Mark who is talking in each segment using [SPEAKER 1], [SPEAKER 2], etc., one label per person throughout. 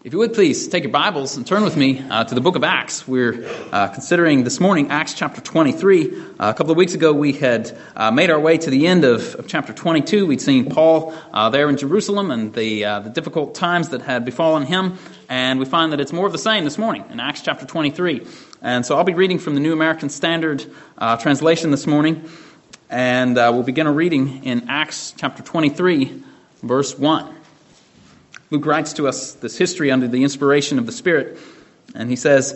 [SPEAKER 1] If you would please take your Bibles and turn with me to the book of Acts. We're considering this morning Acts chapter 23. A couple of weeks ago we had made our way to the end of chapter 22. We'd seen Paul there in Jerusalem and the difficult times that had befallen him. And we find that it's more of the same this morning in Acts chapter 23. And so I'll be reading from the New American Standard translation this morning. And we'll begin our reading in Acts chapter 23, verse 1. Luke writes to us this history under the inspiration of the Spirit, and he says,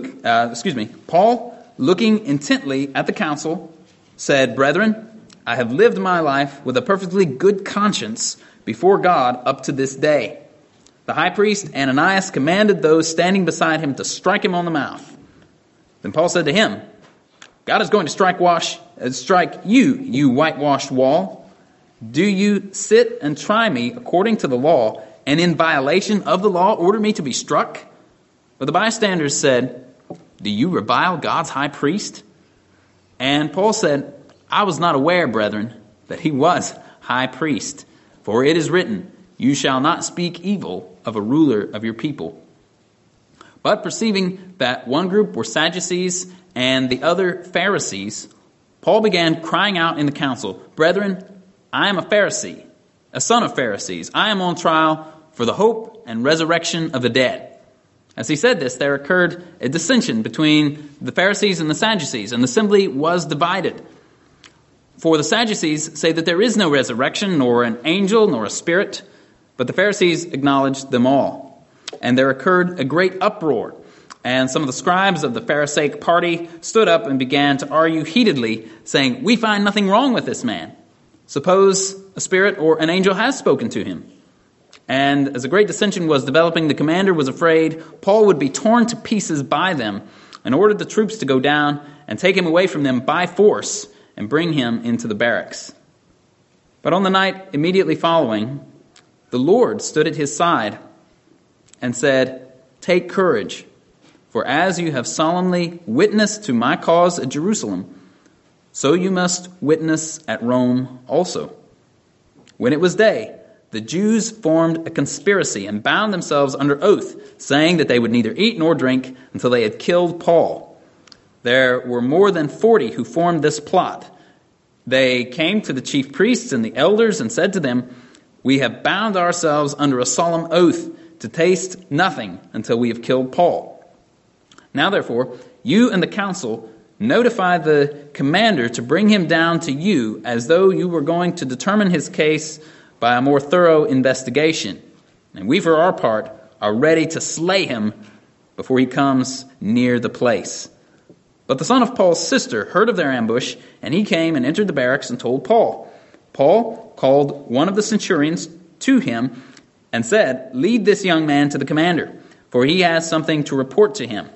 [SPEAKER 1] Paul, looking intently at the council, said, "Brethren, I have lived my life with a perfectly good conscience before God up to this day." The high priest Ananias commanded those standing beside him to strike him on the mouth. Then Paul said to him, "God is going to strike you, you whitewashed wall. Do you sit and try me according to the law, and in violation of the law order me to be struck?" But the bystanders said, "Do you revile God's high priest?" And Paul said, "I was not aware, brethren, that he was high priest. For it is written, you shall not speak evil of a ruler of your people." But perceiving that one group were Sadducees and the other Pharisees, Paul began crying out in the council, "Brethren, I am a Pharisee, a son of Pharisees. I am on trial for the hope and resurrection of the dead." As he said this, there occurred a dissension between the Pharisees and the Sadducees, and the assembly was divided. For the Sadducees say that there is no resurrection, nor an angel, nor a spirit, but the Pharisees acknowledged them all. And there occurred a great uproar, and some of the scribes of the Pharisaic party stood up and began to argue heatedly, saying, "We find nothing wrong with this man. Suppose a spirit or an angel has spoken to him." And as a great dissension was developing, the commander was afraid Paul would be torn to pieces by them, and ordered the troops to go down and take him away from them by force and bring him into the barracks. But on the night immediately following, the Lord stood at his side and said, "Take courage, for as you have solemnly witnessed to my cause at Jerusalem, so you must witness at Rome also." When it was day, the Jews formed a conspiracy and bound themselves under oath, saying that they would neither eat nor drink until they had killed Paul. There were more than 40 who formed this plot. They came to the chief priests and the elders and said to them, "We have bound ourselves under a solemn oath to taste nothing until we have killed Paul. Now therefore, you and the council notify the commander to bring him down to you, as though you were going to determine his case by a more thorough investigation. And we, for our part, are ready to slay him before he comes near the place." But the son of Paul's sister heard of their ambush, and he came and entered the barracks and told Paul. Paul called one of the centurions to him and said, "Lead this young man to the commander, for he has something to report to him."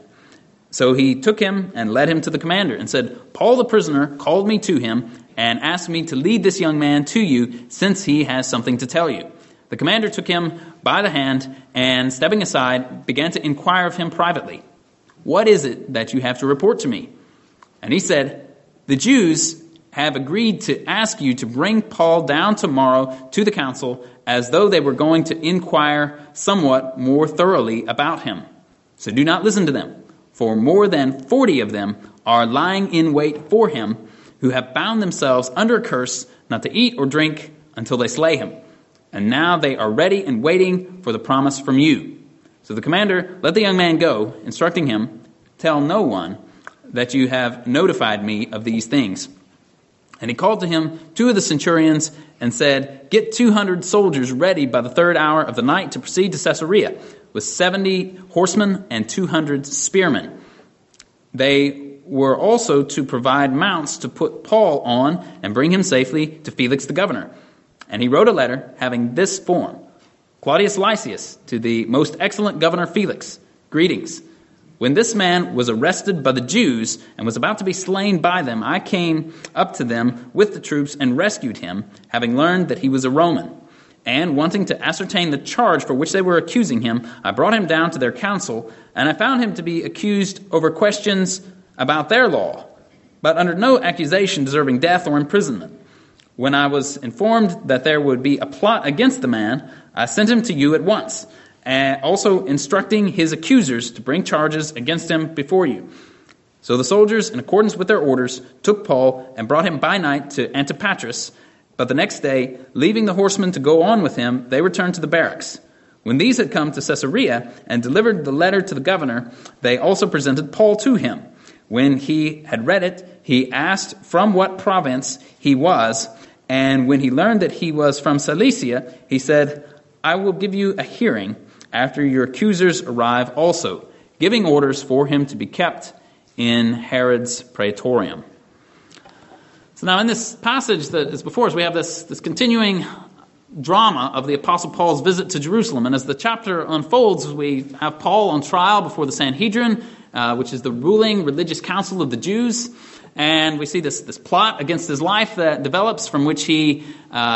[SPEAKER 1] So he took him and led him to the commander and said, "Paul the prisoner called me to him and asked me to lead this young man to you, since he has something to tell you." The commander took him by the hand and, stepping aside, began to inquire of him privately, "What is it that you have to report to me?" And he said, "The Jews have agreed to ask you to bring Paul down tomorrow to the council, as though they were going to inquire somewhat more thoroughly about him. So do not listen to them, for more than 40 of them are lying in wait for him, who have bound themselves under a curse not to eat or drink until they slay him. And now they are ready and waiting for the promise from you." So the commander let the young man go, instructing him, "Tell no one that you have notified me of these things." And he called to him 2 of the centurions and said, "Get 200 soldiers ready by the 3rd hour of the night to proceed to Caesarea, with 70 horsemen and 200 spearmen." They were also to provide mounts to put Paul on and bring him safely to Felix the governor. And he wrote a letter having this form: "Claudius Lysias, to the most excellent governor Felix, greetings. When this man was arrested by the Jews and was about to be slain by them, I came up to them with the troops and rescued him, having learned that he was a Roman. And wanting to ascertain the charge for which they were accusing him, I brought him down to their council, and I found him to be accused over questions about their law, but under no accusation deserving death or imprisonment. When I was informed that there would be a plot against the man, I sent him to you at once, and also instructing his accusers to bring charges against him before you. So the soldiers, in accordance with their orders, took Paul and brought him by night to Antipatris. But the next day, leaving the horsemen to go on with him, they returned to the barracks. When these had come to Caesarea and delivered the letter to the governor, they also presented Paul to him. When he had read it, he asked from what province he was, and when he learned that he was from Cilicia, he said, I will give you a hearing after your accusers arrive also, giving orders for him to be kept in Herod's praetorium. So now in this passage that is before us, we have this continuing drama of the Apostle Paul's visit to Jerusalem. And as the chapter unfolds, we have Paul on trial before the Sanhedrin, which is the ruling religious council of the Jews. And we see this plot against his life that develops, from which he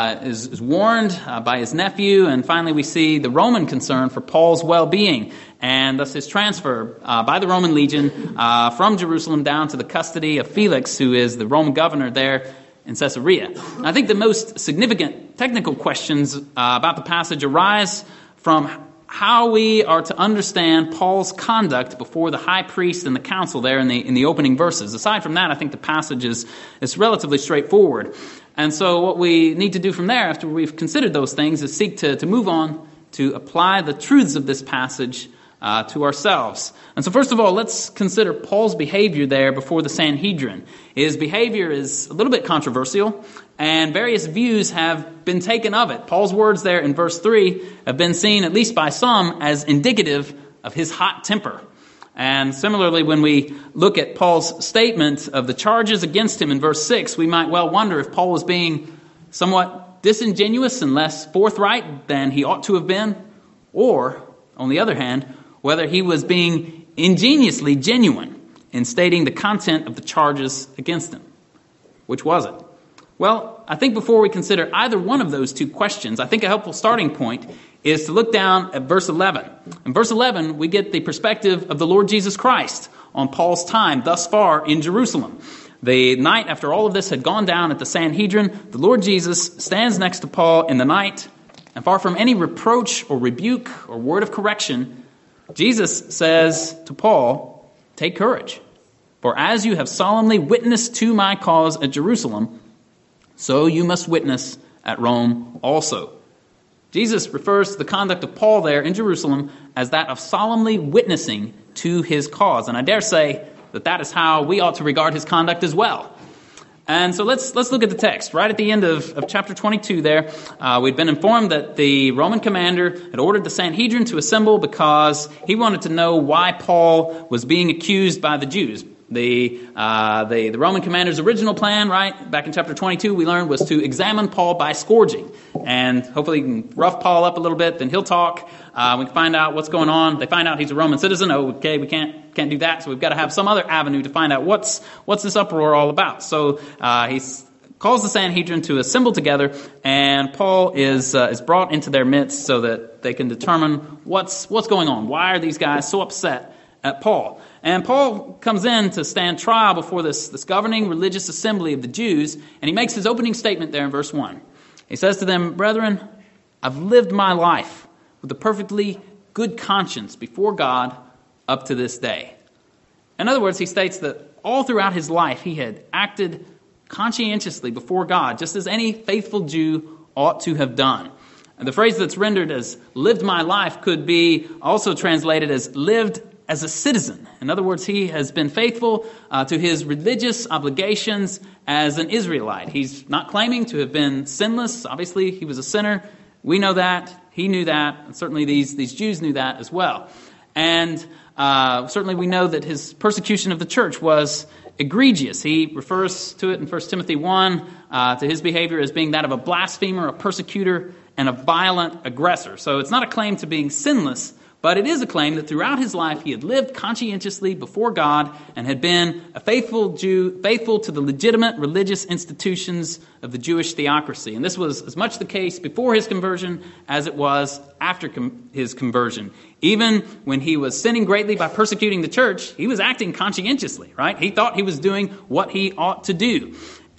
[SPEAKER 1] is warned by his nephew. And finally, we see the Roman concern for Paul's well-being, and thus his transfer by the Roman legion from Jerusalem down to the custody of Felix, who is the Roman governor there in Caesarea. And I think the most significant technical questions about the passage arise from how we are to understand Paul's conduct before the high priest and the council there in the opening verses. Aside from that, I think the passage is relatively straightforward. And so what we need to do from there, after we've considered those things, is seek to move on to apply the truths of this passage to ourselves. And so first of all, let's consider Paul's behavior there before the Sanhedrin. His behavior is a little bit controversial, and various views have been taken of it. Paul's words there in verse 3 have been seen, at least by some, as indicative of his hot temper. And similarly, when we look at Paul's statement of the charges against him in verse 6, we might well wonder if Paul was being somewhat disingenuous and less forthright than he ought to have been, or, on the other hand, whether he was being ingeniously genuine in stating the content of the charges against him. Which was it? Well, I think before we consider either one of those two questions, I think a helpful starting point is to look down at verse 11. In verse 11, we get the perspective of the Lord Jesus Christ on Paul's time thus far in Jerusalem. The night after all of this had gone down at the Sanhedrin, the Lord Jesus stands next to Paul in the night, and far from any reproach or rebuke or word of correction, Jesus says to Paul, "Take courage, for as you have solemnly witnessed to my cause at Jerusalem, so you must witness at Rome also." Jesus refers to the conduct of Paul there in Jerusalem as that of solemnly witnessing to his cause. And I dare say that is how we ought to regard his conduct as well. And so let's look at the text. Right at the end of chapter 22 there, we'd been informed that the Roman commander had ordered the Sanhedrin to assemble because he wanted to know why Paul was being accused by the Jews. The Roman commander's original plan, right, back in chapter 22, we learned, was to examine Paul by scourging. And hopefully you can rough Paul up a little bit, then he'll talk. We can find out what's going on. They find out he's a Roman citizen. Oh, okay, we can't do that, so we've got to have some other avenue to find out what's this uproar all about. So he calls the Sanhedrin to assemble together, and Paul is brought into their midst so that they can determine what's going on. Why are these guys so upset at Paul? And Paul comes in to stand trial before this governing religious assembly of the Jews, and he makes his opening statement there in verse 1. He says to them, "Brethren, I've lived my life with a perfectly good conscience before God up to this day." In other words, he states that all throughout his life he had acted conscientiously before God, just as any faithful Jew ought to have done. And the phrase that's rendered as "lived my life" could be also translated as "lived as a citizen." In other words, he has been faithful to his religious obligations as an Israelite. He's not claiming to have been sinless. Obviously, he was a sinner. We know that. He knew that. And certainly these Jews knew that as well. And certainly we know that his persecution of the church was egregious. He refers to it in 1 Timothy 1 to his behavior as being that of a blasphemer, a persecutor, and a violent aggressor. So it's not a claim to being sinless, but it is a claim that throughout his life he had lived conscientiously before God and had been a faithful Jew, faithful to the legitimate religious institutions of the Jewish theocracy. And this was as much the case before his conversion as it was after his conversion. Even when he was sinning greatly by persecuting the church, he was acting conscientiously, right? He thought he was doing what he ought to do.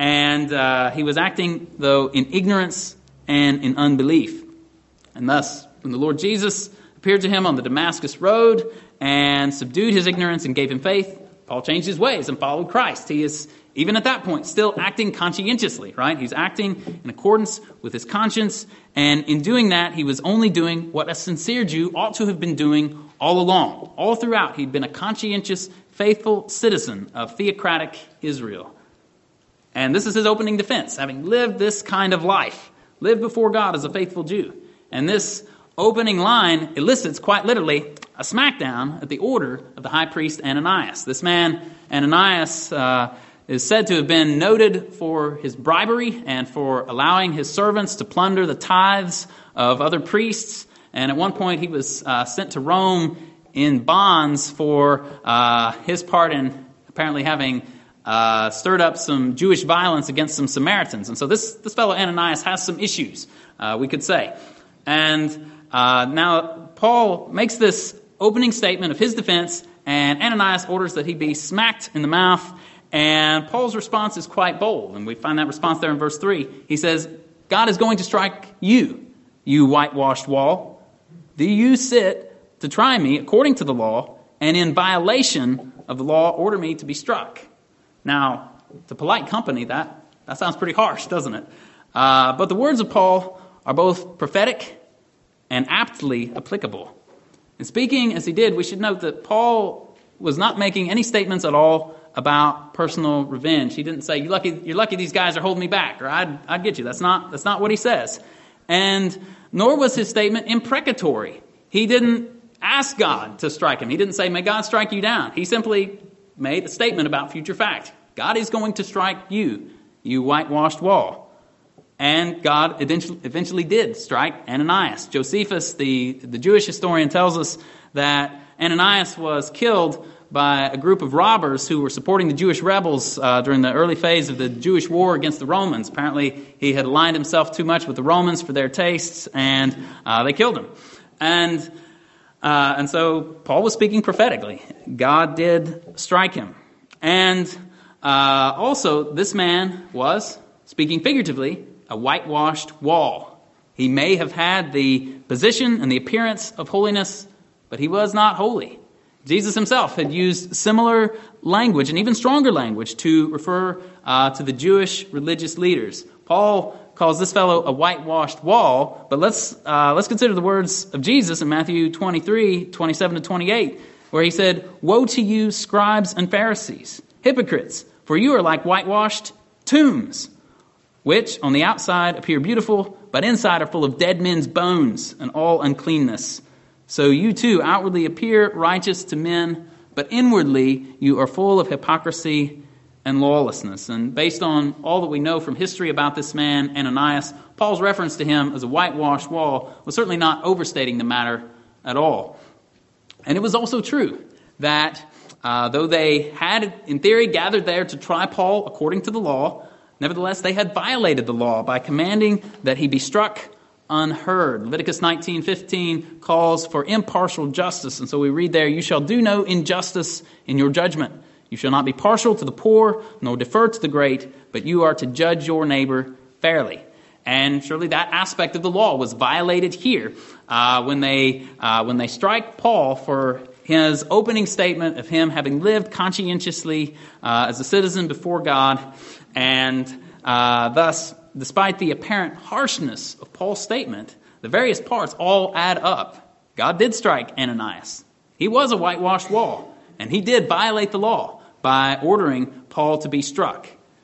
[SPEAKER 1] And he was acting, though, in ignorance and in unbelief. And thus, when the Lord Jesus appeared to him on the Damascus road and subdued his ignorance and gave him faith. Paul changed his ways and followed Christ. He is, even at that point, still acting conscientiously, right? He's acting in accordance with his conscience, and in doing that, he was only doing what a sincere Jew ought to have been doing all along. All throughout, he'd been a conscientious, faithful citizen of theocratic Israel. And this is his opening defense, having lived this kind of life, lived before God as a faithful Jew. And this opening line elicits, quite literally, a smackdown at the order of the high priest Ananias. This man, Ananias, is said to have been noted for his bribery and for allowing his servants to plunder the tithes of other priests. And at one point he was sent to Rome in bonds for his part in apparently having stirred up some Jewish violence against some Samaritans. And so this fellow Ananias has some issues, we could say. And now Paul makes this opening statement of his defense, and Ananias orders that he be smacked in the mouth. And Paul's response is quite bold, and we find that response there in verse 3. He says, God is going to strike you, you whitewashed wall. Do you sit to try me according to the law, and in violation of the law order me to be struck? Now, to polite company, that sounds pretty harsh, doesn't it? But the words of Paul are both prophetic and aptly applicable. And speaking as he did, we should note that Paul was not making any statements at all about personal revenge. He didn't say, you're lucky these guys are holding me back, or I'd get you. That's not what he says. And nor was his statement imprecatory. He didn't ask God to strike him. He didn't say, may God strike you down. He simply made a statement about future fact. God is going to strike you, you whitewashed wall. And God eventually did strike Ananias. Josephus, the Jewish historian, tells us that Ananias was killed by a group of robbers who were supporting the Jewish rebels during the early phase of the Jewish war against the Romans. Apparently, he had aligned himself too much with the Romans for their tastes, and they killed him. And so Paul was speaking prophetically. God did strike him. And also, this man was, speaking figuratively, a whitewashed wall. He may have had the position and the appearance of holiness, but he was not holy. Jesus himself had used similar language and even stronger language to refer to the Jewish religious leaders. Paul calls this fellow a whitewashed wall, but let's consider the words of Jesus in Matthew 23, 27 to 28, where he said, "Woe to you, scribes and Pharisees, hypocrites, for you are like whitewashed tombs, which on the outside appear beautiful, but inside are full of dead men's bones and all uncleanness. So you too outwardly appear righteous to men, but inwardly you are full of hypocrisy and lawlessness." And based on all that we know from history about this man, Ananias, Paul's reference to him as a whitewashed wall was certainly not overstating the matter at all. And it was also true that though they had, in theory, gathered there to try Paul according to the law, nevertheless, they had violated the law by commanding that he be struck unheard. Leviticus 19:15 calls for impartial justice. And so we read there, "You shall do no injustice in your judgment. You shall not be partial to the poor, nor defer to the great, but you are to judge your neighbor fairly." And surely that aspect of the law was violated here when they strike Paul for his opening statement of him having lived conscientiously as a citizen before God. And thus, despite the apparent harshness of Paul's statement, the various parts all add up. God did strike Ananias. He was a whitewashed wall, and he did violate the law by ordering Paul to be struck.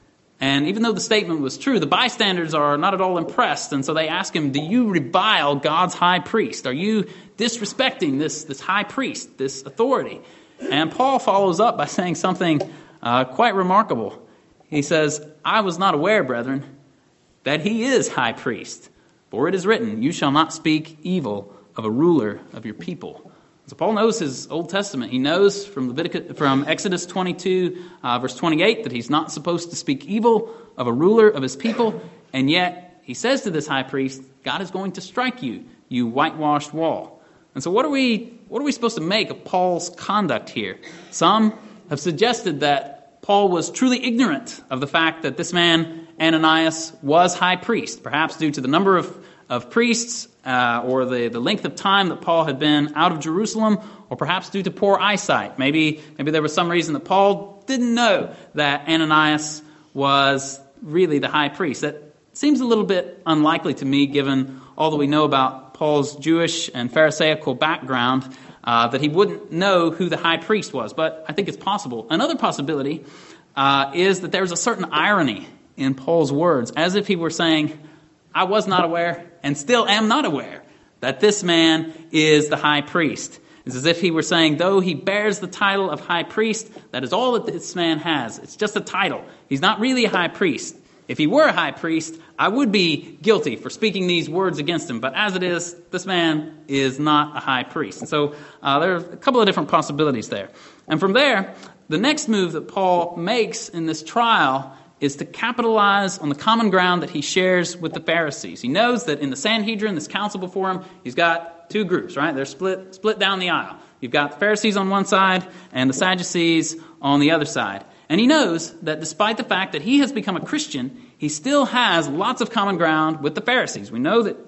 [SPEAKER 1] And even though the statement was true, the bystanders are not at all impressed, and so they ask him, do you revile God's high priest? Are you disrespecting this high priest, this authority? And Paul follows up by saying something quite remarkable. He says, "I was not aware, brethren, that he is high priest. For it is written, you shall not speak evil of a ruler of your people." So Paul knows his Old Testament. He knows from Exodus 22, verse 28, that he's not supposed to speak evil of a ruler of his people. And yet he says to this high priest, God is going to strike you, you whitewashed wall. And so what are we supposed to make of Paul's conduct here? Some have suggested that Paul was truly ignorant of the fact that this man, Ananias, was high priest, perhaps due to the number of priests or the length of time that Paul had been out of Jerusalem, or perhaps due to poor eyesight. Maybe there was some reason that Paul didn't know that Ananias was really the high priest. That seems a little bit unlikely to me, given all that we know about Paul's Jewish and Pharisaical background, that he wouldn't know who the high priest was. But I think it's possible. Another possibility is that there's a certain irony in Paul's words, as if he were saying, I was not aware and still am not aware that this man is the high priest. It's as if he were saying, though he bears the title of high priest, that is all that this man has. It's just a title. He's not really a high priest. If he were a high priest, I would be guilty for speaking these words against him. But as it is, this man is not a high priest. And so there are a couple of different possibilities there. And from there, the next move that Paul makes in this trial is to capitalize on the common ground that he shares with the Pharisees. He knows that in the Sanhedrin, this council before him, he's got two groups, right? They're split down the aisle. You've got the Pharisees on one side and the Sadducees on the other side. And he knows that despite the fact that he has become a Christian, he still has lots of common ground with the Pharisees. We know that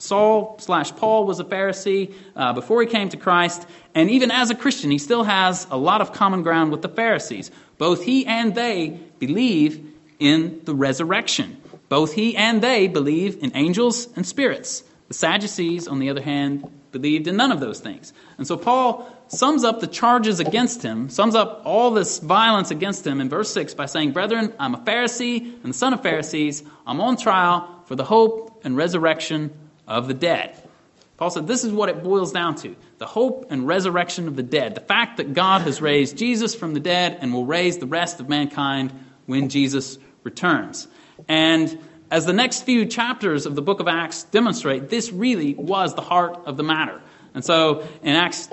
[SPEAKER 1] Saul/Paul was a Pharisee before he came to Christ. And even as a Christian, he still has a lot of common ground with the Pharisees. Both he and they believe in the resurrection. Both he and they believe in angels and spirits. The Sadducees, on the other hand, believed in none of those things. And so Paul sums up the charges against him, sums up all this violence against him in verse 6 by saying, Brethren, I'm a Pharisee and the son of Pharisees. I'm on trial for the hope and resurrection of the dead. Paul said this is what it boils down to. The hope and resurrection of the dead. The fact that God has raised Jesus from the dead and will raise the rest of mankind when Jesus returns. And as the next few chapters of the book of Acts demonstrate, this really was the heart of the matter. And so in Acts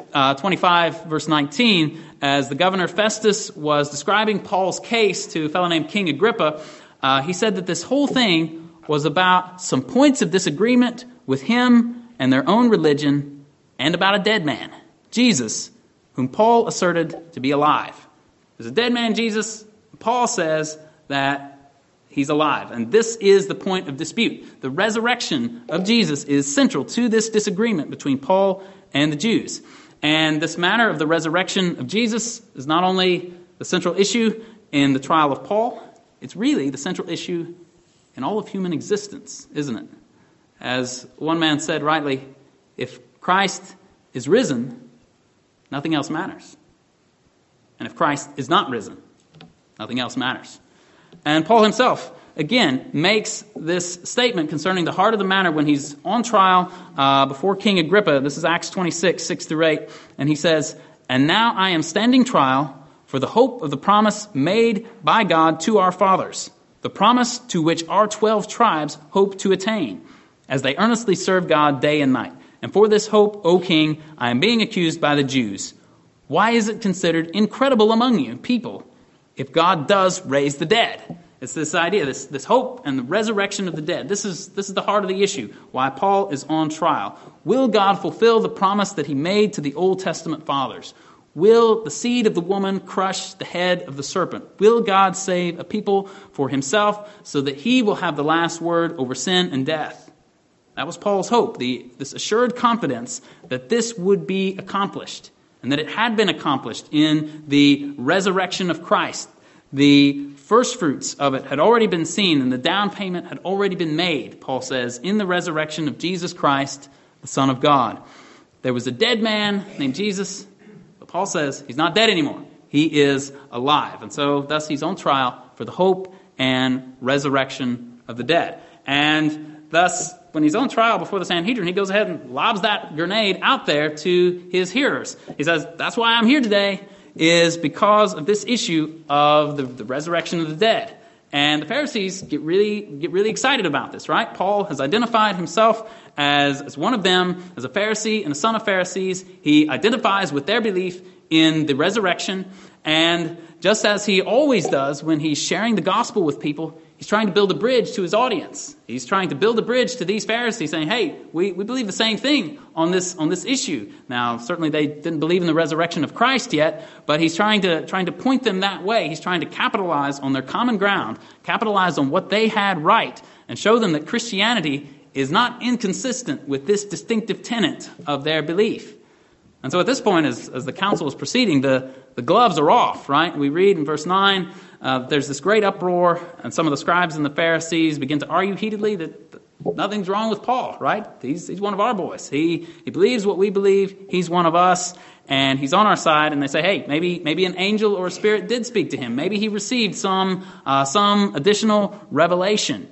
[SPEAKER 1] 25, verse 19, as the governor Festus was describing Paul's case to a fellow named King Agrippa, he said that this whole thing was about some points of disagreement with him and their own religion, and about a dead man, Jesus, whom Paul asserted to be alive. There's a dead man, Jesus. Paul says that he's alive. And this is the point of dispute. The resurrection of Jesus is central to this disagreement between Paul and the Jews. And this matter of the resurrection of Jesus is not only the central issue in the trial of Paul, it's really the central issue in all of human existence, isn't it? As one man said rightly, if Christ is risen, nothing else matters. And if Christ is not risen, nothing else matters. And Paul himself, again, makes this statement concerning the heart of the matter when he's on trial before King Agrippa. This is Acts 26, 6 through 8. And he says, And now I am standing trial for the hope of the promise made by God to our fathers, the promise to which our 12 tribes hope to attain, as they earnestly serve God day and night. And for this hope, O king, I am being accused by the Jews. Why is it considered incredible among you, people, if God does raise the dead? It's this idea, this hope and the resurrection of the dead. This is the heart of the issue, why Paul is on trial. Will God fulfill the promise that he made to the Old Testament fathers? Will the seed of the woman crush the head of the serpent? Will God save a people for himself so that he will have the last word over sin and death? That was Paul's hope, this assured confidence that this would be accomplished and that it had been accomplished in the resurrection of Christ. The first fruits of it had already been seen and the down payment had already been made, Paul says, in the resurrection of Jesus Christ, the Son of God. There was a dead man named Jesus, but Paul says he's not dead anymore. He is alive. And so thus he's on trial for the hope and resurrection of the dead. And thus, when he's on trial before the Sanhedrin, he goes ahead and lobs that grenade out there to his hearers. He says, that's why I'm here today, is because of this issue of the resurrection of the dead. And the Pharisees get really excited about this, right? Paul has identified himself as one of them, as a Pharisee and a son of Pharisees. He identifies with their belief in the resurrection. And just as he always does when he's sharing the gospel with people, he's trying to build a bridge to his audience. He's trying to build a bridge to these Pharisees, saying, hey, we believe the same thing on this issue. Now, certainly they didn't believe in the resurrection of Christ yet, but he's trying to point them that way. He's trying to capitalize on their common ground, capitalize on what they had right, and show them that Christianity is not inconsistent with this distinctive tenet of their belief. And so at this point, as the council is proceeding, the gloves are off, right? We read in verse 9, there's this great uproar, and some of the scribes and the Pharisees begin to argue heatedly that nothing's wrong with Paul, right? He's one of our boys. He believes what we believe. He's one of us, and he's on our side. And they say, hey, maybe an angel or a spirit did speak to him. Maybe he received some additional revelation.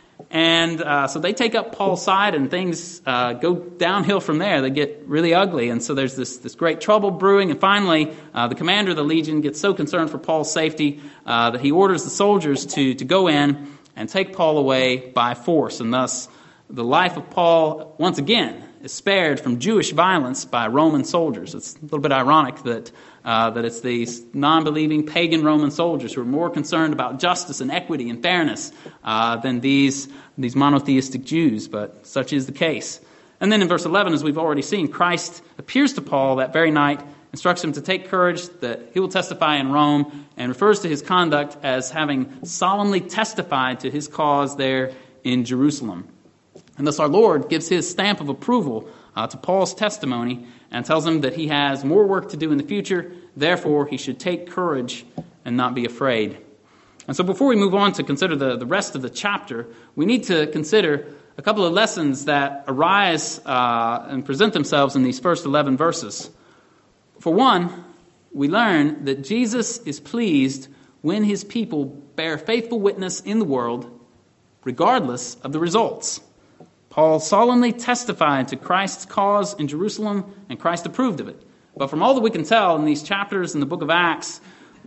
[SPEAKER 1] And so they take up Paul's side, and things go downhill from there. They get really ugly, and so there's this great trouble brewing. And finally, the commander of the legion gets so concerned for Paul's safety that he orders the soldiers to go in and take Paul away by force. And thus, the life of Paul, once again, is spared from Jewish violence by Roman soldiers. It's a little bit ironic that it's these non-believing pagan Roman soldiers who are more concerned about justice and equity and fairness than these monotheistic Jews, but such is the case. And then in verse 11, as we've already seen, Christ appears to Paul that very night, instructs him to take courage, that he will testify in Rome, and refers to his conduct as having solemnly testified to his cause there in Jerusalem. And thus our Lord gives his stamp of approval to Paul's testimony and tells him that he has more work to do in the future, therefore he should take courage and not be afraid. And so before we move on to consider the rest of the chapter, we need to consider a couple of lessons that arise and present themselves in these first 11 verses. For one, we learn that Jesus is pleased when his people bear faithful witness in the world, regardless of the results. Paul solemnly testified to Christ's cause in Jerusalem, and Christ approved of it. But from all that we can tell in these chapters in the book of Acts,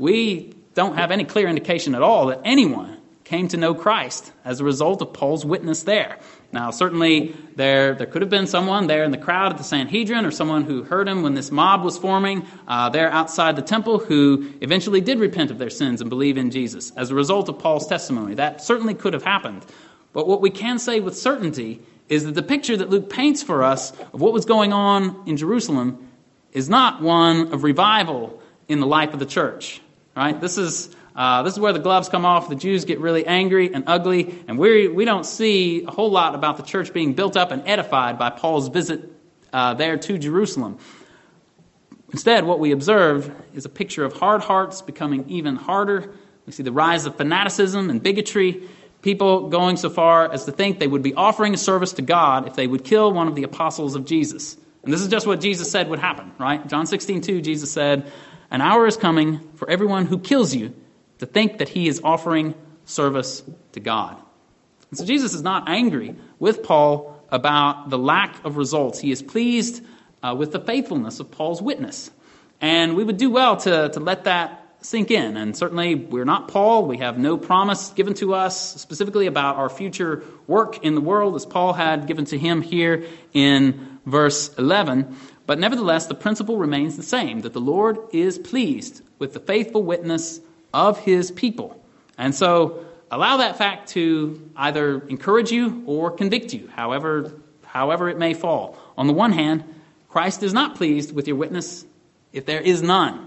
[SPEAKER 1] we don't have any clear indication at all that anyone came to know Christ as a result of Paul's witness there. Now, certainly there could have been someone there in the crowd at the Sanhedrin, or someone who heard him when this mob was forming there outside the temple, who eventually did repent of their sins and believe in Jesus as a result of Paul's testimony. That certainly could have happened. But what we can say with certainty is that the picture that Luke paints for us of what was going on in Jerusalem is not one of revival in the life of the church. Right? This is where the gloves come off. The Jews get really angry and ugly, and we don't see a whole lot about the church being built up and edified by Paul's visit there to Jerusalem. Instead, what we observe is a picture of hard hearts becoming even harder. We see the rise of fanaticism and bigotry, people going so far as to think they would be offering a service to God if they would kill one of the apostles of Jesus. And this is just what Jesus said would happen, right? John 16:2, Jesus said, "An hour is coming for everyone who kills you to think that he is offering service to God." And so Jesus is not angry with Paul about the lack of results. He is pleased with the faithfulness of Paul's witness. And we would do well to let that sink in. And certainly we're not Paul. We have no promise given to us specifically about our future work in the world as Paul had given to him here in verse 11. But nevertheless, the principle remains the same, that the Lord is pleased with the faithful witness of his people. And so allow that fact to either encourage you or convict you, however it may fall. On the one hand, Christ is not pleased with your witness if there is none.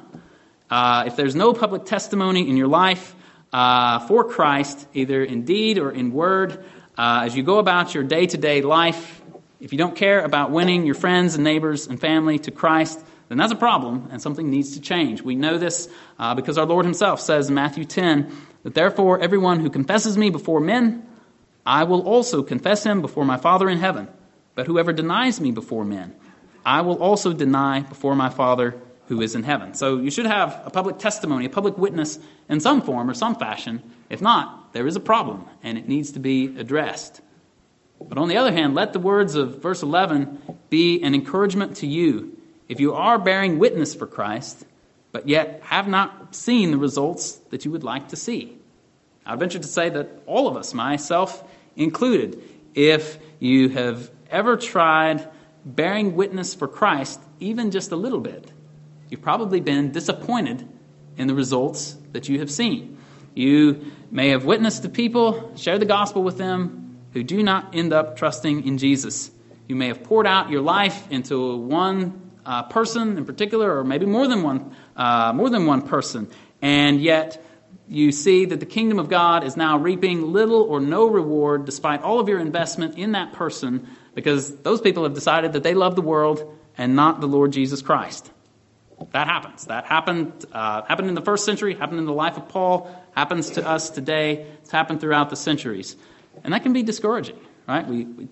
[SPEAKER 1] If there's no public testimony in your life for Christ, either in deed or in word, as you go about your day-to-day life, if you don't care about winning your friends and neighbors and family to Christ, then that's a problem and something needs to change. We know this because our Lord himself says in Matthew 10 that therefore everyone who confesses me before men, I will also confess him before my Father in heaven. But whoever denies me before men, I will also deny before my Father who is in heaven. So you should have a public testimony, a public witness in some form or some fashion. If not, there is a problem and it needs to be addressed. But on the other hand, let the words of verse 11 be an encouragement to you. If you are bearing witness for Christ, but yet have not seen the results that you would like to see. I would venture to say that all of us, myself included, if you have ever tried bearing witness for Christ, even just a little bit, you've probably been disappointed in the results that you have seen. You may have witnessed to people, shared the gospel with them, who do not end up trusting in Jesus. You may have poured out your life into one person in particular, or maybe more than one person, and yet you see that the kingdom of God is now reaping little or no reward despite all of your investment in that person, because those people have decided that they love the world and not the Lord Jesus Christ. That happens. That happened in the first century, happened in the life of Paul, happens to us today. It's happened throughout the centuries. And that can be discouraging, right?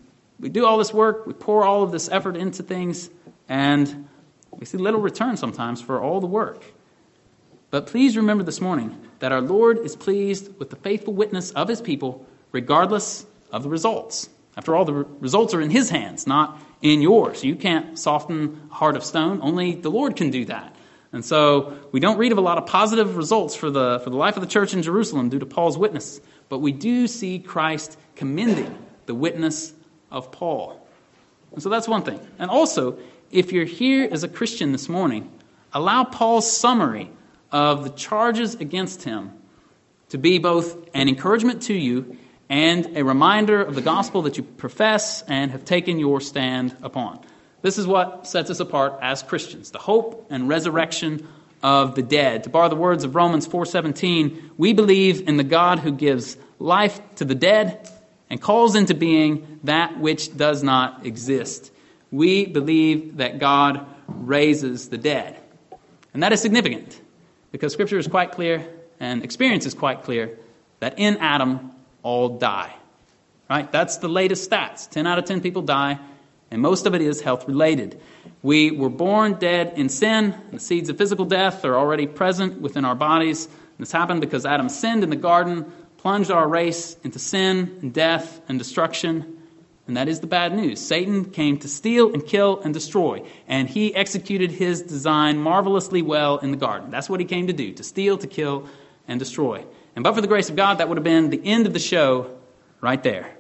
[SPEAKER 1] We do all this work, we pour all of this effort into things, and we see little return sometimes for all the work. But please remember this morning that our Lord is pleased with the faithful witness of his people, regardless of the results. After all, the results are in his hands, not in yours. You can't soften a heart of stone. Only the Lord can do that. And so we don't read of a lot of positive results for the life of the church in Jerusalem due to Paul's witness. But we do see Christ commending the witness of Paul. And so that's one thing. And also, if you're here as a Christian this morning, allow Paul's summary of the charges against him to be both an encouragement to you and a reminder of the gospel that you profess and have taken your stand upon. This is what sets us apart as Christians, the hope and resurrection of the dead. To borrow the words of Romans 4:17, we believe in the God who gives life to the dead and calls into being that which does not exist. We believe that God raises the dead. And that is significant because Scripture is quite clear and experience is quite clear that in Adam all die. Right? That's the latest stats. 10 out of 10 people die, and most of it is health-related. We were born dead in sin. The seeds of physical death are already present within our bodies. This happened because Adam sinned in the garden, plunged our race into sin and death and destruction. And that is the bad news. Satan came to steal and kill and destroy. And he executed his design marvelously well in the garden. That's what he came to do, to steal, to kill, and destroy. And but for the grace of God, that would have been the end of the show right there.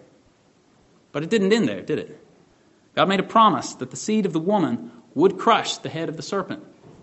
[SPEAKER 1] But it didn't end there, did it? God made a promise that the seed of the woman would crush the head of the serpent.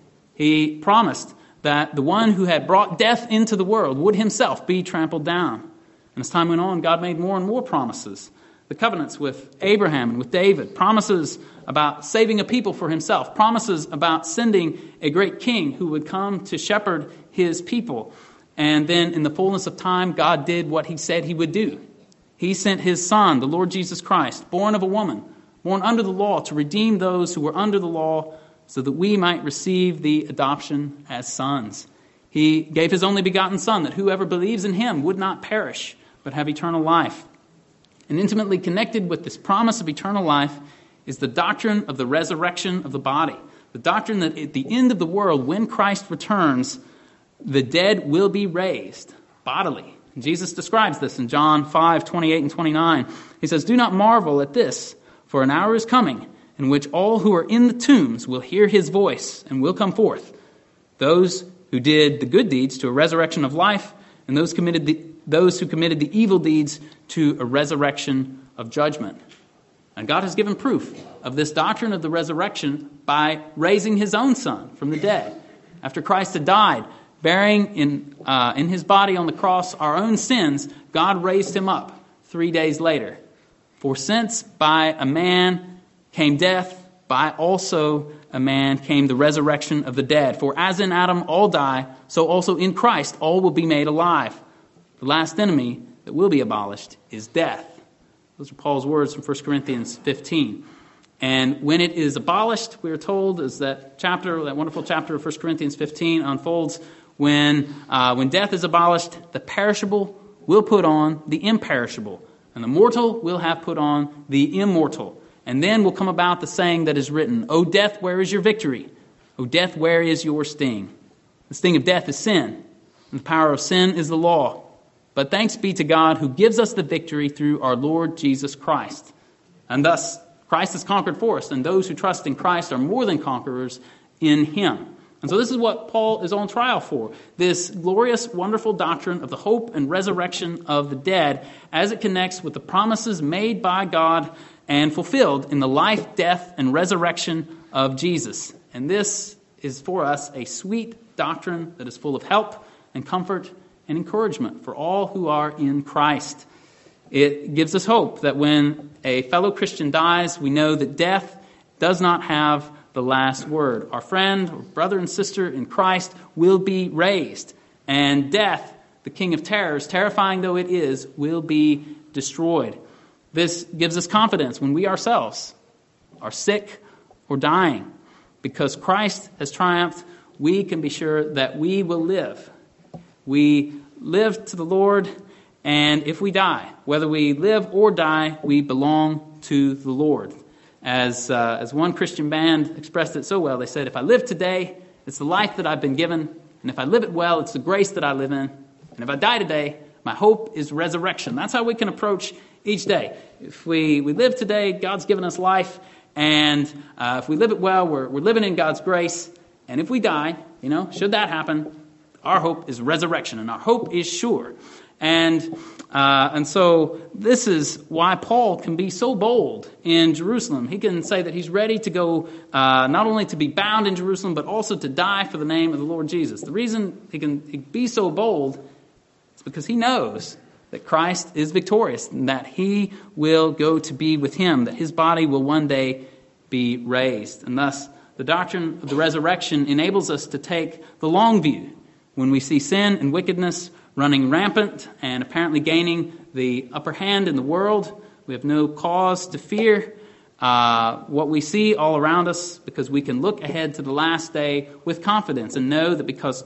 [SPEAKER 1] He promised that the one who had brought death into the world would himself be trampled down. And as time went on, God made more and more promises. The covenants with Abraham and with David, promises about saving a people for himself, promises about sending a great king who would come to shepherd his people. And then in the fullness of time, God did what he said he would do. He sent his son, the Lord Jesus Christ, born of a woman, born under the law, to redeem those who were under the law so that we might receive the adoption as sons. He gave his only begotten Son that whoever believes in him would not perish but have eternal life. And intimately connected with this promise of eternal life is the doctrine of the resurrection of the body. The doctrine that at the end of the world, when Christ returns, the dead will be raised bodily. Jesus describes this in John 5:28 and 29. He says, "Do not marvel at this, for an hour is coming in which all who are in the tombs will hear his voice and will come forth. Those who did the good deeds to a resurrection of life, and those who committed the evil deeds to a resurrection of judgment." And God has given proof of this doctrine of the resurrection by raising his own Son from the dead. After Christ had died, bearing in his body on the cross our own sins, God raised him up 3 days later. For since by a man came death, by also a man came the resurrection of the dead. For as in Adam all die, so also in Christ all will be made alive. The last enemy that will be abolished is death. Those are Paul's words from 1 Corinthians 15. And when it is abolished, we are told, as that wonderful chapter of 1 Corinthians 15 unfolds, when death is abolished, the perishable will put on the imperishable, and the mortal will have put on the immortal. And then will come about the saying that is written, "O death, where is your victory? O death, where is your sting?" The sting of death is sin, and the power of sin is the law. But thanks be to God who gives us the victory through our Lord Jesus Christ. And thus, Christ has conquered for us, and those who trust in Christ are more than conquerors in him. And so this is what Paul is on trial for, this glorious, wonderful doctrine of the hope and resurrection of the dead as it connects with the promises made by God and fulfilled in the life, death, and resurrection of Jesus. And this is for us a sweet doctrine that is full of help and comfort and encouragement for all who are in Christ. It gives us hope that when a fellow Christian dies, we know that death does not have the last word. Our friend, or brother and sister in Christ will be raised, and death the king of terrors, terrifying though it is, will be destroyed. This gives us confidence when we ourselves are sick or dying. Because Christ has triumphed, we can be sure that we will live. We live to the Lord, and if we die, whether we live or die, we belong to the Lord. As one Christian band expressed it so well, they said, if I live today, it's the life that I've been given, and if I live it well, it's the grace that I live in, and if I die today, my hope is resurrection. That's how we can approach each day. If we live today, God's given us life, and if we live it well, we're living in God's grace, and if we die, should that happen, our hope is resurrection, and our hope is sure. And so this is why Paul can be so bold in Jerusalem. He can say that he's ready to go not only to be bound in Jerusalem, but also to die for the name of the Lord Jesus. The reason he can be so bold is because he knows that Christ is victorious and that he will go to be with him, that his body will one day be raised. And thus, the doctrine of the resurrection enables us to take the long view when we see sin and wickedness running rampant and apparently gaining the upper hand in the world. We have no cause to fear what we see all around us, because we can look ahead to the last day with confidence and know that because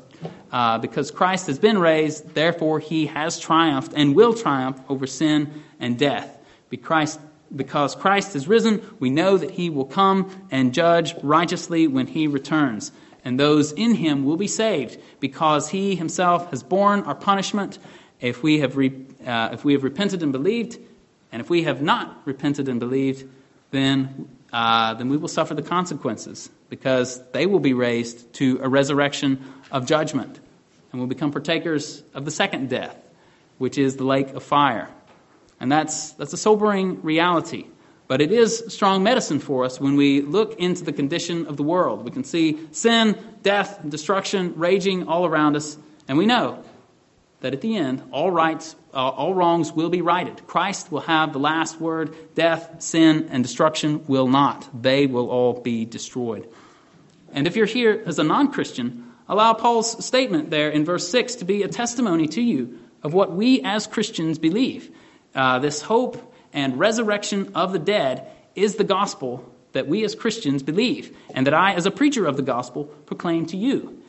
[SPEAKER 1] Christ has been raised, therefore he has triumphed and will triumph over sin and death. Because Christ has risen, we know that he will come and judge righteously when he returns. And those in him will be saved, because he himself has borne our punishment if we have repented and believed. And if we have not repented and believed, then we will suffer the consequences, because they will be raised to a resurrection of judgment, and will become partakers of the second death, which is the lake of fire. And that's a sobering reality. But it is strong medicine for us when we look into the condition of the world. We can see sin, death, and destruction raging all around us, and we know that at the end, all wrongs will be righted. Christ will have the last word. Death, sin, and destruction will not. They will all be destroyed. And if you're here as a non-Christian, allow Paul's statement there in verse 6 to be a testimony to you of what we as Christians believe. This hope and resurrection of the dead is the gospel that we as Christians believe, and that I, as a preacher of the gospel, proclaim to you.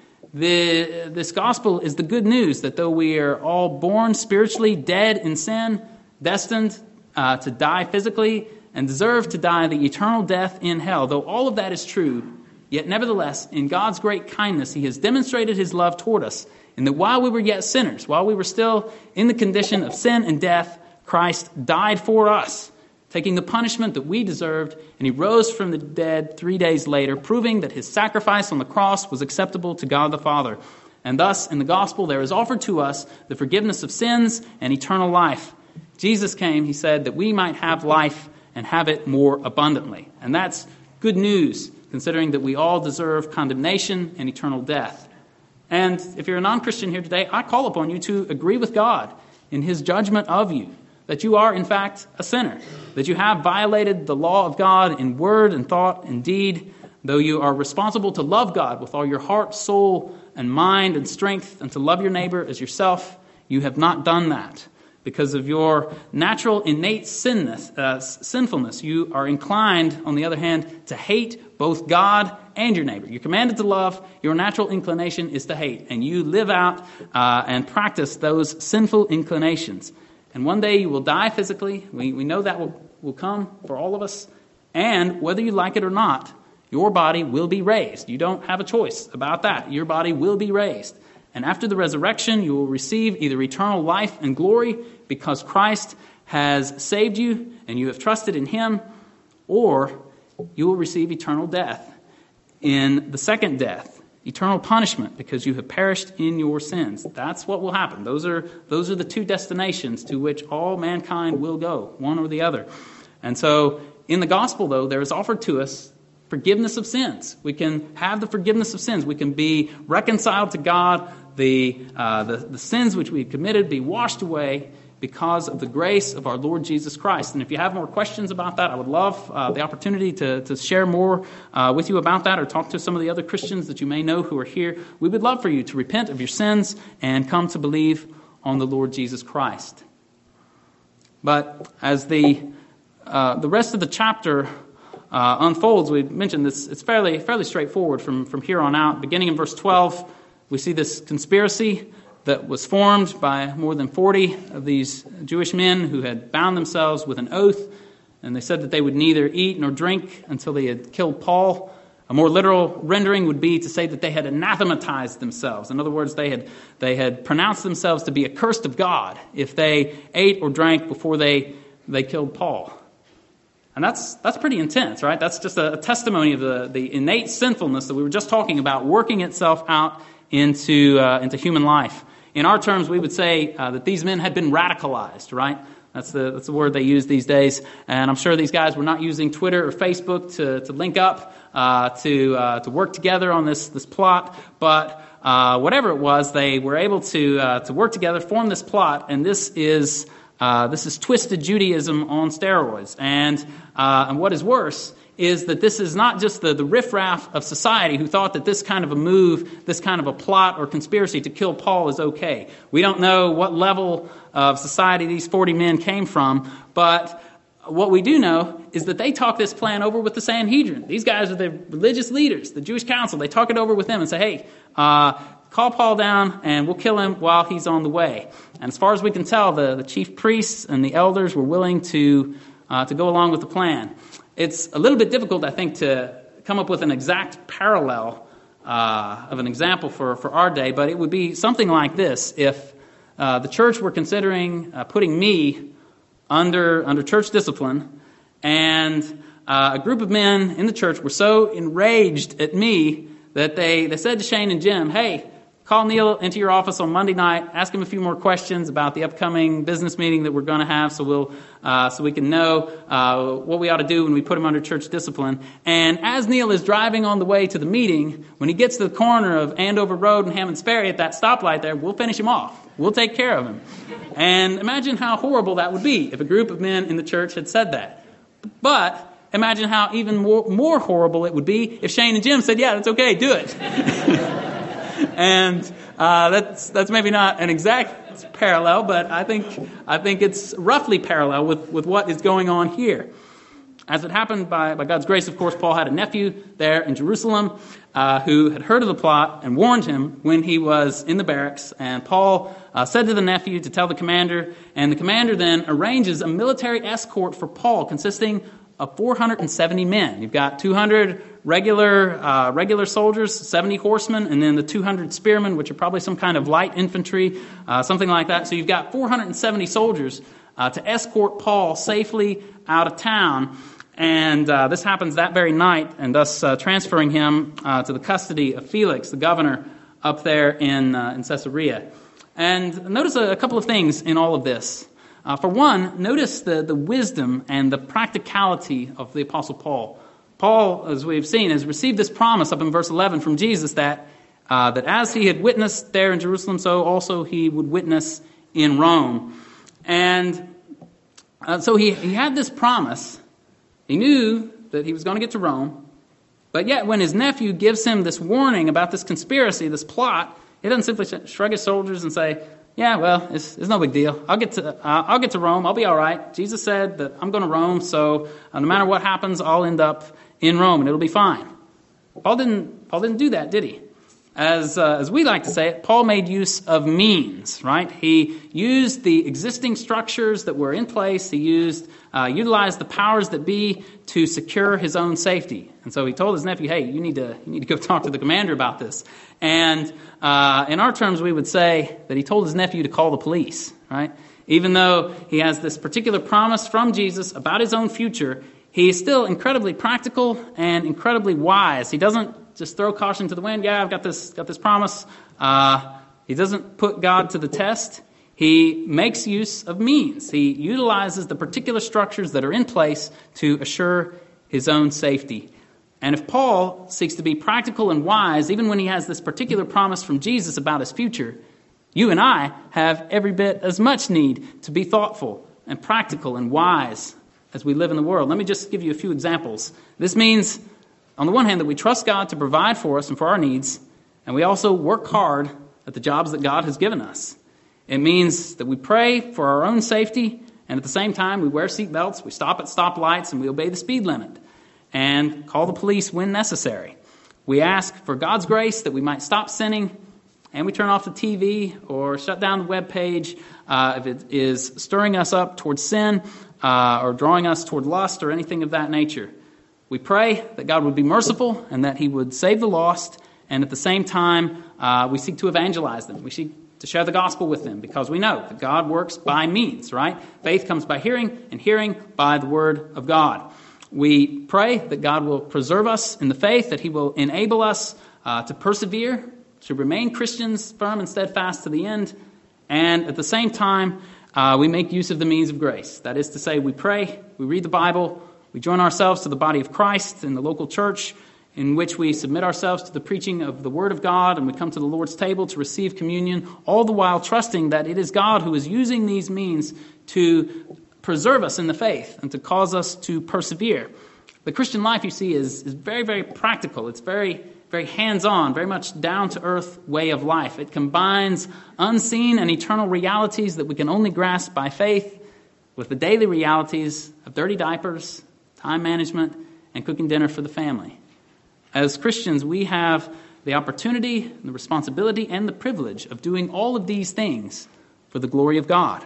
[SPEAKER 1] This gospel is the good news that though we are all born spiritually dead in sin, destined to die physically, and deserve to die the eternal death in hell, though all of that is true, yet nevertheless, in God's great kindness, he has demonstrated his love toward us, in that while we were yet sinners, while we were still in the condition of sin and death, Christ died for us, taking the punishment that we deserved, and he rose from the dead 3 days later, proving that his sacrifice on the cross was acceptable to God the Father. And thus, in the gospel, there is offered to us the forgiveness of sins and eternal life. Jesus came, he said, that we might have life and have it more abundantly. And that's good news, considering that we all deserve condemnation and eternal death. And if you're a non-Christian here today, I call upon you to agree with God in his judgment of you, that you are, in fact, a sinner, that you have violated the law of God in word and thought and deed, though you are responsible to love God with all your heart, soul, and mind and strength, and to love your neighbor as yourself. You have not done that. Because of your natural innate sinfulness, you are inclined, on the other hand, to hate both God and your neighbor. You're commanded to love. Your natural inclination is to hate. And you live out and practice those sinful inclinations. And one day you will die physically. We know that will come for all of us. And whether you like it or not, your body will be raised. You don't have a choice about that. Your body will be raised. And after the resurrection, you will receive either eternal life and glory because Christ has saved you and you have trusted in him, or you will receive eternal death in the second death. Eternal punishment because you have perished in your sins. That's what will happen. Those are the two destinations to which all mankind will go, one or the other. And so in the gospel, though, there is offered to us forgiveness of sins. We can have the forgiveness of sins. We can be reconciled to God. The sins which we've committed be washed away because of the grace of our Lord Jesus Christ. And if you have more questions about that, I would love the opportunity to share more with you about that, or talk to some of the other Christians that you may know who are here. We would love for you to repent of your sins and come to believe on the Lord Jesus Christ. But as the rest of the chapter unfolds, we mentioned this, it's fairly straightforward from here on out. Beginning in verse 12, we see this conspiracy that was formed by more than 40 of these Jewish men who had bound themselves with an oath, and they said that they would neither eat nor drink until they had killed Paul. A more literal rendering would be to say that they had anathematized themselves. In other words, they had pronounced themselves to be accursed of God if they ate or drank before they killed Paul. And that's pretty intense, right? That's just a testimony of the innate sinfulness that we were just talking about working itself out into human life. In our terms, we would say that these men had been radicalized, right? That's the word they use these days. And I'm sure these guys were not using Twitter or Facebook to link up to work together on this plot. But whatever it was, they were able to work together, form this plot, and this is twisted Judaism on steroids. And what is worse is that this is not just the riffraff of society who thought that this kind of a move, this kind of a plot or conspiracy to kill Paul is okay. We don't know what level of society these 40 men came from, but what we do know is that they talk this plan over with the Sanhedrin. These guys are the religious leaders, the Jewish council. They talk it over with them and say, hey, call Paul down and we'll kill him while he's on the way. And as far as we can tell, the chief priests and the elders were willing to go along with the plan. It's a little bit difficult, I think, to come up with an exact parallel of an example for our day, but it would be something like this. If the church were considering putting me under church discipline, and a group of men in the church were so enraged at me that they said to Shane and Jim, hey, call Neil into your office on Monday night, ask him a few more questions about the upcoming business meeting that we're going to have so we can know what we ought to do when we put him under church discipline. And as Neil is driving on the way to the meeting, when he gets to the corner of Andover Road and Hammond's Ferry at that stoplight there, we'll finish him off. We'll take care of him. And imagine how horrible that would be if a group of men in the church had said that. But imagine how even more horrible it would be if Shane and Jim said, yeah, that's okay, do it. And that's maybe not an exact parallel, but I think it's roughly parallel with what is going on here. As it happened by God's grace, of course, Paul had a nephew there in Jerusalem who had heard of the plot and warned him when he was in the barracks. And Paul said to the nephew to tell the commander, and the commander then arranges a military escort for Paul consisting of 470 men. You've got 200 regular soldiers, 70 horsemen, and then the 200 spearmen, which are probably some kind of light infantry, something like that. So you've got 470 soldiers to escort Paul safely out of town. And this happens that very night, and thus transferring him to the custody of Felix, the governor up there in Caesarea. And notice a couple of things in all of this. For one, notice the wisdom and the practicality of the Apostle Paul. Paul, as we've seen, has received this promise up in verse 11 from Jesus that as he had witnessed there in Jerusalem, so also he would witness in Rome. And so he had this promise. He knew that he was going to get to Rome. But yet when his nephew gives him this warning about this conspiracy, this plot, he doesn't simply shrug his shoulders and say, yeah, well, it's no big deal. I'll get to Rome. I'll be all right. Jesus said that I'm going to Rome, so no matter what happens, I'll end up in Rome, and it'll be fine. Paul didn't do that, did he? As we like to say it, Paul made use of means, right? He used the existing structures that were in place. He utilized the powers that be to secure his own safety. And so he told his nephew, hey, you need to go talk to the commander about this. And in our terms, we would say that he told his nephew to call the police, right? Even though he has this particular promise from Jesus about his own future, he is still incredibly practical and incredibly wise. He doesn't just throw caution to the wind. Yeah, I've got this promise. He doesn't put God to the test. He makes use of means. He utilizes the particular structures that are in place to assure his own safety. And if Paul seeks to be practical and wise, even when he has this particular promise from Jesus about his future, you and I have every bit as much need to be thoughtful and practical and wise as we live in the world. Let me just give you a few examples. This means, on the one hand, that we trust God to provide for us and for our needs, and we also work hard at the jobs that God has given us. It means that we pray for our own safety, and at the same time we wear seatbelts, we stop at stoplights, and we obey the speed limit, and call the police when necessary. We ask for God's grace that we might stop sinning, and we turn off the TV or shut down the web page if it is stirring us up towards sin or drawing us toward lust or anything of that nature. We pray that God would be merciful and that he would save the lost, and at the same time we seek to evangelize them. We seek to share the gospel with them because we know that God works by means, right? Faith comes by hearing, and hearing by the word of God. We pray that God will preserve us in the faith, that he will enable us to persevere, to remain Christians firm and steadfast to the end. And at the same time, we make use of the means of grace. That is to say, we pray, we read the Bible, we join ourselves to the body of Christ in the local church, in which we submit ourselves to the preaching of the Word of God, and we come to the Lord's table to receive communion, all the while trusting that it is God who is using these means to preserve us in the faith and to cause us to persevere. The Christian life, you see, is very, very practical. It's very, very hands-on, very much down-to-earth way of life. It combines unseen and eternal realities that we can only grasp by faith with the daily realities of dirty diapers, time management, and cooking dinner for the family. As Christians, we have the opportunity, the responsibility, and the privilege of doing all of these things for the glory of God.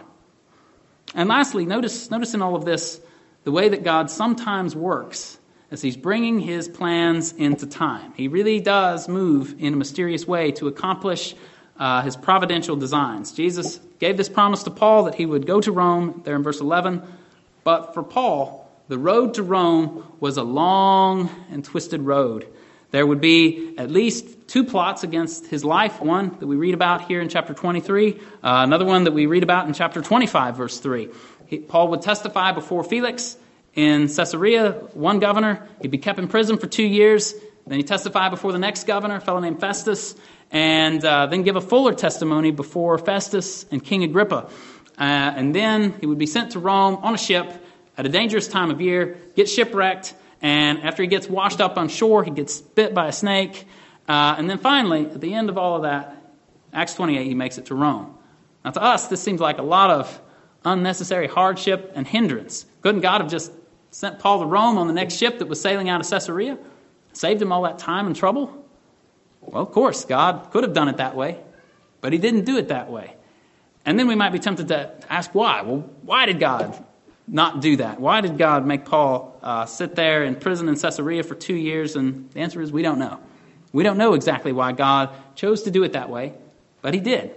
[SPEAKER 1] And lastly, notice in all of this the way that God sometimes works as he's bringing his plans into time. He really does move in a mysterious way to accomplish his providential designs. Jesus gave this promise to Paul that he would go to Rome, there in verse 11. But for Paul, the road to Rome was a long and twisted road. There would be at least two plots against his life, one that we read about here in chapter 23, another one that we read about in chapter 25, verse 3. Paul would testify before Felix in Caesarea, one governor. He'd be kept in prison for 2 years. Then he'd testify before the next governor, a fellow named Festus, and then give a fuller testimony before Festus and King Agrippa. And then he would be sent to Rome on a ship at a dangerous time of year, get shipwrecked, and after he gets washed up on shore, he gets bit by a snake. And then finally, at the end of all of that, Acts 28, he makes it to Rome. Now to us, this seems like a lot of unnecessary hardship and hindrance. Couldn't God have just sent Paul to Rome on the next ship that was sailing out of Caesarea? Saved him all that time and trouble? Well, of course, God could have done it that way, but he didn't do it that way. And then we might be tempted to ask why. Well, why did God not do that? Why did God make Paul sit there in prison in Caesarea for 2 years? And the answer is we don't know. We don't know exactly why God chose to do it that way, but he did.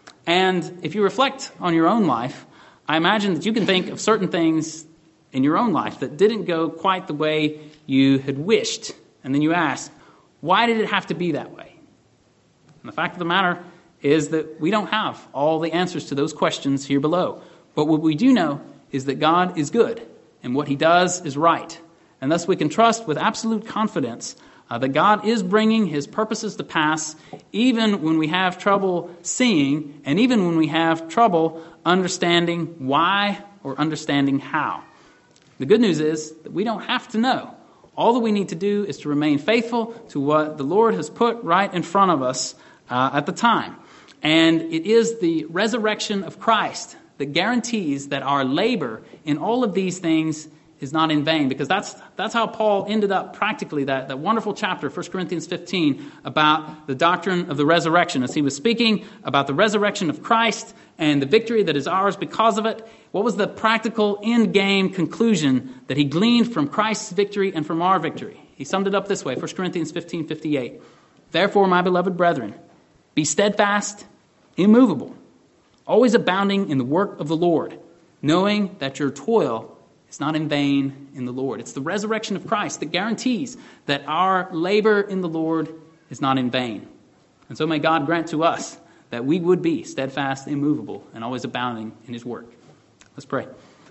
[SPEAKER 1] And if you reflect on your own life, I imagine that you can think of certain things in your own life that didn't go quite the way you had wished. And then you ask, why did it have to be that way? And the fact of the matter is that we don't have all the answers to those questions here below. But what we do know is that God is good, and what he does is right. And thus we can trust with absolute confidence that God is bringing his purposes to pass, even when we have trouble seeing, and even when we have trouble understanding why or understanding how. The good news is that we don't have to know. All that we need to do is to remain faithful to what the Lord has put right in front of us at the time. And it is the resurrection of Christ that guarantees that our labor in all of these things is not in vain, because that's how Paul ended up practically, that wonderful chapter, 1 Corinthians 15, about the doctrine of the resurrection. As he was speaking about the resurrection of Christ and the victory that is ours because of it, what was the practical end-game conclusion that he gleaned from Christ's victory and from our victory? He summed it up this way, 1 Corinthians 15:58. Therefore, my beloved brethren, be steadfast, immovable, always abounding in the work of the Lord, knowing that your toil is not in vain in the Lord. It's the resurrection of Christ that guarantees that our labor in the Lord is not in vain. And so may God grant to us that we would be steadfast, immovable, and always abounding in his work. Let's pray.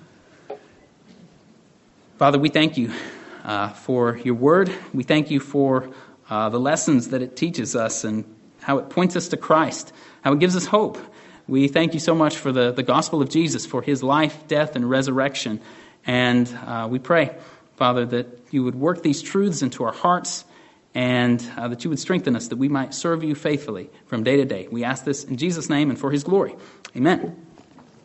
[SPEAKER 1] Father, we thank you for your word. We thank you for the lessons that it teaches us and how it points us to Christ, how it gives us hope. We thank you so much for the gospel of Jesus, for his life, death, and resurrection. And we pray, Father, that you would work these truths into our hearts and that you would strengthen us that we might serve you faithfully from day to day. We ask this in Jesus' name and for his glory. Amen.